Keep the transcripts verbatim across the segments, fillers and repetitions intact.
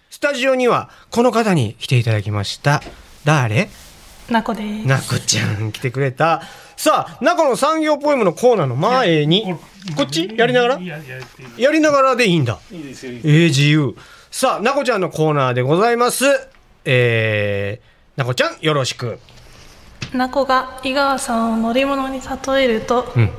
スタジオにはこの方に来ていただきました。誰？ なこです。 なこちゃん来てくれた。さあ、なこの産業ポエムのコーナーの前にこっちやりながらやりながらでいいんだ。いいですよ。えー、自由。さあ、なこちゃんのコーナーでございます。えー、なこちゃんよろしく。 なこが井川さんを乗り物に例えると、うん、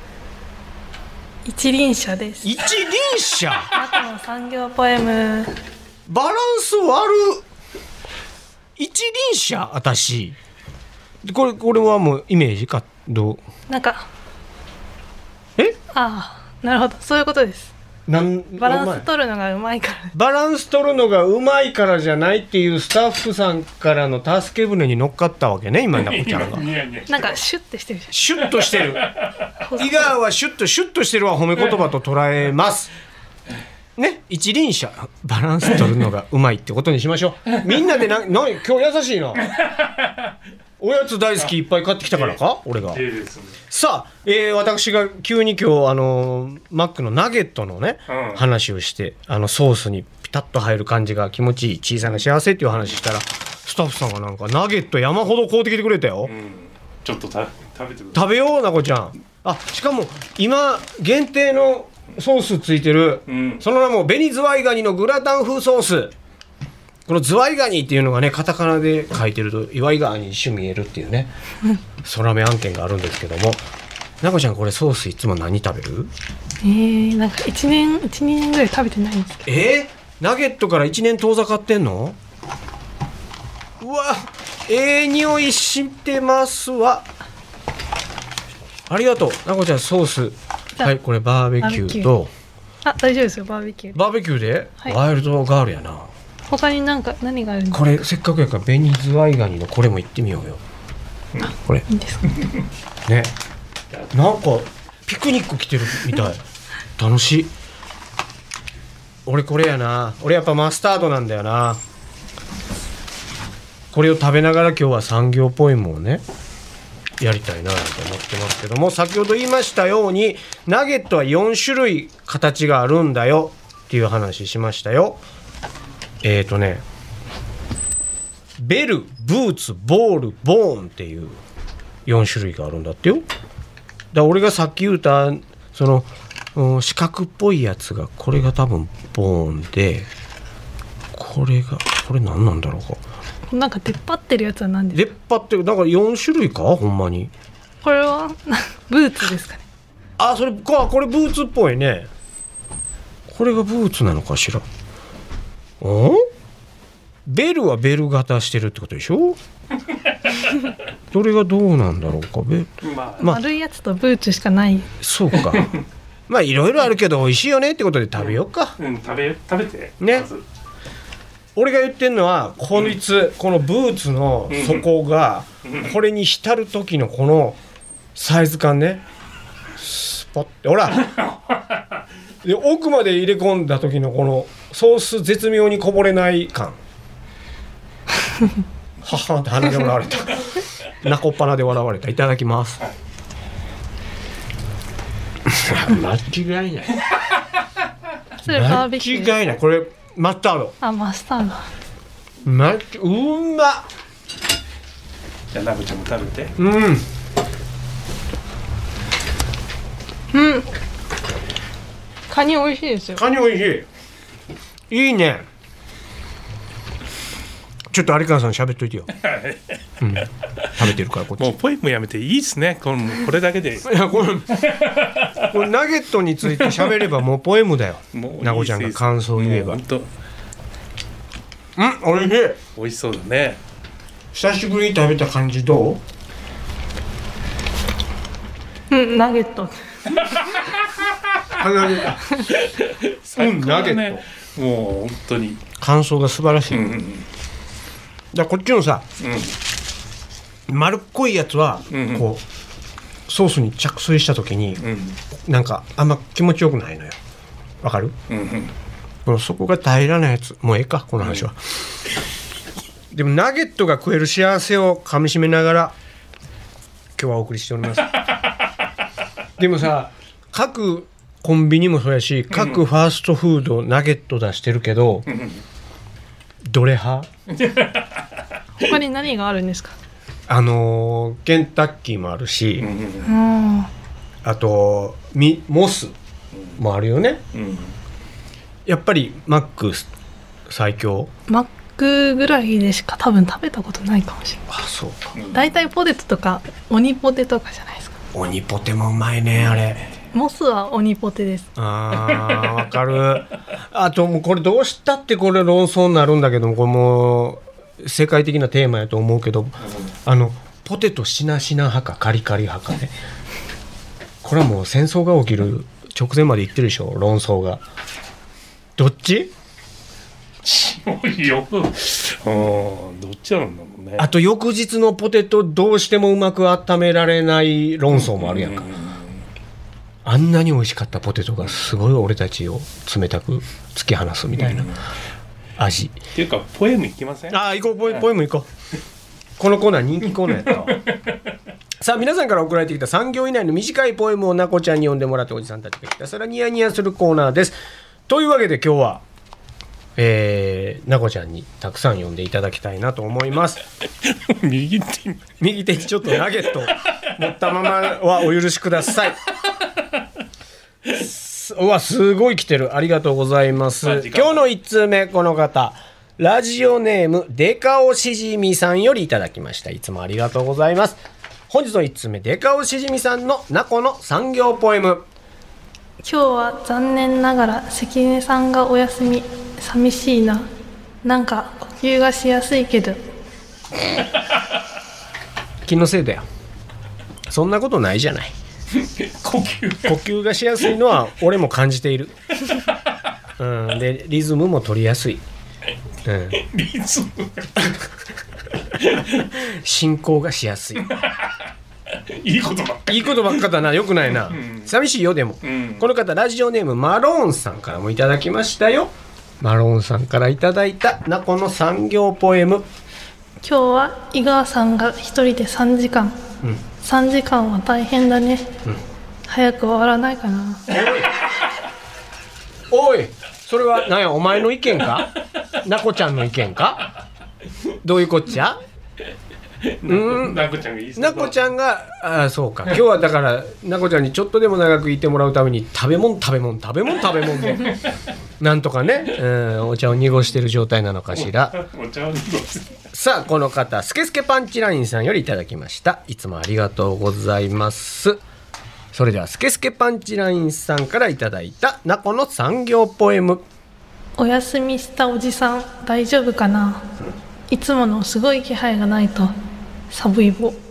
一輪車です。 一輪車。 なこの産業ポエム。 バランス悪。一輪車。私これこれはもうイメージかどう？ なんかえ？ ああ、なるほど、そういうことです。 なんバランス取るのがうまいから。 バランス取るのがうまいからじゃないっていうスタッフさんからの助け舟に乗っかったわけね、今なこちゃんが。 なんかシュッてしてる。 シュッとしてる。井川はシュッとシュッとしてるは褒め言葉と捉えますね。一輪車バランス取るのがうまいってことにしましょう。みんなでなな今日優しいな。おやつ大好きいっぱい買ってきたからか、俺が。さあ、えー、私が急に今日あのマックのナゲットのね、うん、話をして、あのソースにピタッと入る感じが気持ちいい小さな幸せっていう話したら、スタッフさんがなんかナゲット山ほど買うてきてくれたよ。うん、 ちょっとた食べてください。 食べようなこちゃん。あ、しかも今限定のソースついてる、うん、その名も紅ズワイガニのグラタン風ソース。このズワイガニっていうのがね、カタカナで書いてると岩井川に一瞬見えるっていうね空目案件があるんですけども、なこちゃんこれソースいつも何食べる？ えー、なんかいちねんいちねんぐらい食べてないんですけど。 えー、ナゲットからいちねん遠ざかってんの？うわ、ええ匂いしてますわ。ありがとうなこちゃん。ソース、はい、これバーベキューと。 あ、大丈夫ですよ、バーベキュー。 バーベキューで、 はい、 ワイルドガールやな。 他になんか何があるんですか？ これせっかくやから紅ズワイガニのこれもいってみようよ。これいいですかね。なんかピクニック来てるみたい。楽しい。俺これやな。俺やっぱマスタードなんだよな。これを食べながら今日は産業ポエムをねやりたいなと思ってますけども、先ほど言いましたようにナゲットはよん種類形があるんだよっていう話しましたよ。えーとねベル、ブーツ、ボール、ボーンっていうよん種類があるんだってよ。だから俺がさっき言ったその、うん、四角っぽいやつがこれが多分ボーンで、これがこれ何なんだろうか。 なんか出っ張ってるやつは何ですか？ 出っ張ってる、だからよん種類か、ほんまに。 これはブーツですかね。 あ、それか、これブーツっぽいね。これがブーツなのかしら。ん？ベルはベル型してるってことでしょどれがどうなんだろうか。ベまあ、丸いやつとブーツしかない。 そうかまあいろいろあるけど美味しいよねってことで食べようか。 うん、うん、食べ食べてね。俺が言ってんのはこいつ、このブーツの底がこれに浸る時のこのサイズ感ね。スポッてほらで奥まで入れ込んだ時のこのソース絶妙にこぼれない感はっはんって鼻で笑われたなこっぱなで笑われた。いただきます。間違いないそれバーベキュー。 間違いない。これマスタード。 あ、マスタード。 ま、うんま。 じゃあなこちゃんも食べて。 うん。 うん。カニ美味しいですよ。 カニ美味しい。いいね。ちょっと有川さん喋っといてよ、うん、食べてるからこっち。 もうポエムやめていいっすね。このこれだけで。いやこれこれナゲットについて喋ればもうポエムだよ。なこちゃんが感想を言えば。うん、おいしい。 美味しそうだね。 久しぶりに食べた感じどう？うん、ナゲット。 鼻で最高だね、うん、ナゲット。もう本当に感想が素晴らしい、うんうん、だこっちのさ、うん、丸っこいやつは、うんうん、こうソースに着水した時に、うん、なんかあんま気持ちよくないのよ。わかる、うんうん、この底が平らなやつ、もうええかこの話は、うん、でもナゲットが食える幸せをかみしめながら今日はお送りしておりますでもさ、各コンビニもそうやし各ファーストフードナゲット出してるけど、うん、 どれ派？ 他に何があるんですか？ あのーケンタッキーもあるし、 うんあとミモスもあるよね。 うんやっぱりマック最強。 マックぐらいでしか多分食べたことないかもしれない。 あ、そうか。 だいたいポテトとか鬼ポテとかじゃないですか。 鬼ポテもうまいねあれ。 モスは鬼ポテです。 あーわかる。あともうこれどうしたってこれ論争になるんだけども、これもう世界的なテーマやと思うけど、あのポテトしなしな派かカリカリ派かね。これはもう戦争が起きる直前まで行ってるでしょ、論争が。どっち？ よくあーどっちなんだろうね。 あと翌日のポテトどうしてもうまく温められない論争もあるやんか。あんなに美味しかったポテトがすごい俺たちを冷たく突き放すみたいな味。 っていうかポエムいきません？ ああ、行こう、ポエポエム行こう。このコーナー人気コーナーやったわ。さあ皆さんから送られてきたさん行以内の短いポエムをなこちゃんに読んでもらっておじさんたちがひたすらニヤニヤするコーナーです。というわけで今日は、えー、なこちゃんにたくさん読んでいただきたいなと思います。 右手右手にちょっとナゲット持ったままはお許しください。うわ、すごい来てる。ありがとうございます。今日のいち通目、この方ラジオネームデカオしじみさんよりいただきました。いつもありがとうございます。本日のいち通目、デカオしじみさんのナコの産業ポエム。 今日は残念ながら関根さんがお休み。寂しいな。なんか呼吸がしやすいけど。 気のせいだよ。そんなことないじゃない。 呼吸呼吸がしやすいのは俺も感じている。うん、でリズムも取りやすい。うん、 リズム進行がしやすい。 いいことばっかり。 いいことばっかだな。よくないな、 うん、 寂しいよ。でも、 うん、 この方ラジオネームマローンさんからもいただきましたよ。マローンさんからいただいたナコの産業ポエム。 今日は井川さんが一人でさんじかん、うん、さんじかんは大変だね、うん、早く終わらないかな。 おい、おい、それは何や、お前の意見か、ナコちゃんの意見か、どういうこっちゃ。 うん、なこちゃんがいいですね。 なこちゃんが、あ、そうか。今日はだからなこちゃんにちょっとでも長くいてもらうために食べ物食べ物食べ物食べ物でなんとかね、うん、お茶を濁してる状態なのかしら。 お茶を濁して。 さあこの方スケスケパンチラインさんよりいただきました。いつもありがとうございます。それではスケスケパンチラインさんからいただいたナコの産業ポエム。 お休みしたおじさん大丈夫かな、うん、いつものすごい気配がないと。サブイボ。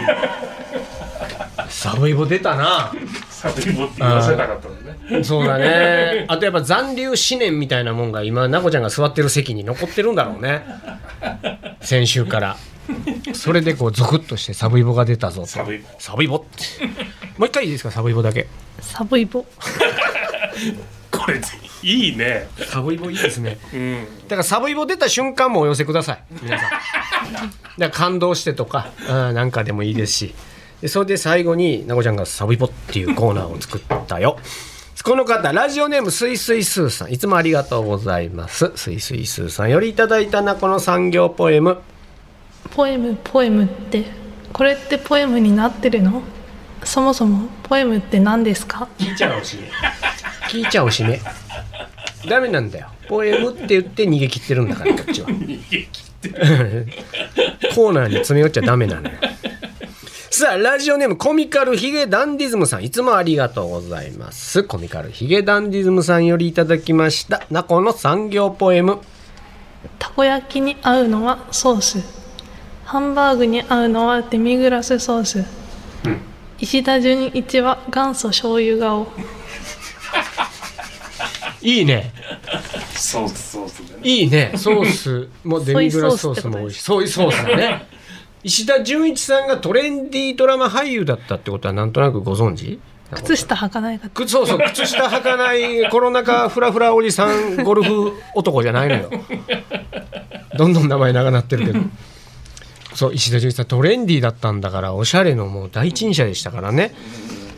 サブイボ出たな。 サブイボって言わせたかったんだね。 そうだね。あとやっぱ残留思念みたいなもんが今なこちゃんが座ってる席に残ってるんだろうね。先週からそれでこうゾクッとしてサブイボが出たぞと。 サブイボサブイボってもう一回いいですか。サブイボだけ。 サブイボこれいいね。 サブイボいいですね、 うん、 だからサブイボ出た瞬間もお寄せください皆さん。だから感動してとかなんかでもいいですし、でそれで最後になこちゃんがサブイボっていうコーナーを作ったよ。この方ラジオネームすいすいすーさん、いつもありがとうございます。すいすいすーさんよりいただいたなこの産業ポエム。 ポエムポエムってこれってポエムになってるの？そもそもポエムって何ですか？ 聞いちゃおしね聞いちゃおしねダメなんだよ。ポエムって言って逃げ切ってるんだからこっちは。 逃げ切ってるコーナーに詰め寄っちゃダメなのよ。さあラジオネームコミカルヒゲダンディズムさん、いつもありがとうございます。コミカルヒゲダンディズムさんよりいただきましたナコの産業ポエム。 たこ焼きに合うのはソース、ハンバーグに合うのはデミグラスソース、うん、石田純一は元祖醤油顔。 いいね。 ソースソースでね。 いいね。ソースもデミグラスソースも美味しい。ソイソースだね。石田純一さんがトレンディードラマ俳優だったってことはなんとなくご存知？ 靴下履かないか。 そうそう、靴下履かないコロナ禍フラフラおじさんゴルフ男じゃないのよ。どんどん名前長なってるけど。そう、石田純一さんトレンディーだったんだから、おしゃれのもう第一人者でしたからね。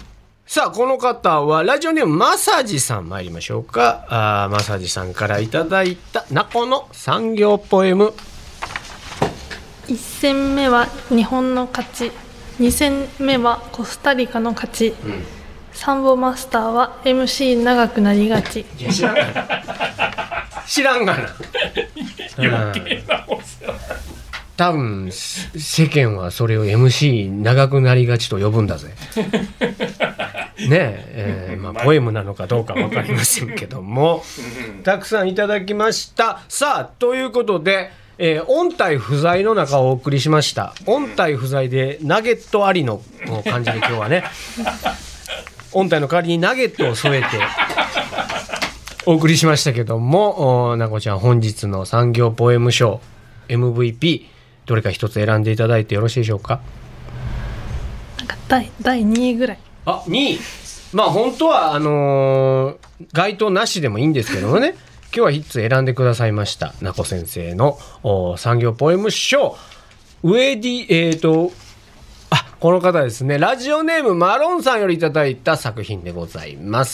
さあこの方はラジオネームマサジさん、参りましょうか。あマサジさんからいただいたナコの産業ポエム。 いち戦目は日本の勝ち、に戦目はコスタリカの勝ち、うん、サンボマスターは エムシー 長くなりがち。 いや知らんがな知らんがな余計なお世話。多分世間はそれを エムシー 長くなりがちと呼ぶんだぜねえ、えーまあ、ポエムなのかどうか分かりませんけどもたくさんいただきました。さあということで、えー、音体不在の中をお送りしました。音体不在でナゲットありの感じで今日はね音体の代わりにナゲットを添えてお送りしましたけども、なこちゃん本日の産業ポエム賞 エムブイピー どれか一つ選んでいただいてよろしいでしょうか。 なんか だい, だいにいぐらい。 あにい。まあ本当はあのー、該当なしでもいいんですけどもね今日は一つ選んでくださいました。なこ先生の産業ポエム賞上ディえーとあこの方ですね、ラジオネームマロンさんよりいただいた作品でございます。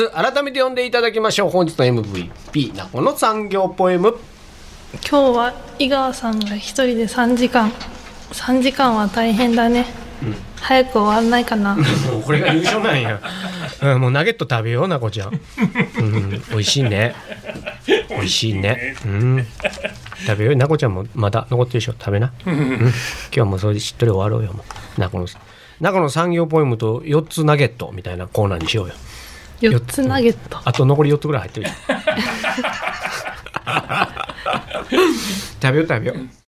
改めて読んでいただきましょう。本日の エムブイピー なこの産業ポエム。 今日は井川さんが一人でさんじかんさんじかんは大変だね、うん、早く終わらないかなもうこれが優勝なんや、うん、もうナゲット食べようなこちゃん、うん、美味しいね美味しいね、うん、食べようなこちゃんもまだ残ってるでしょ、食べな、うん、今日はもうそれでしっとり終わろうよ。もうなこのなこの産業ポエムとよっつナゲットみたいなコーナーにしようよ。 よっつナゲット、 あと残りよっつぐらい入ってる食べよう食べよう。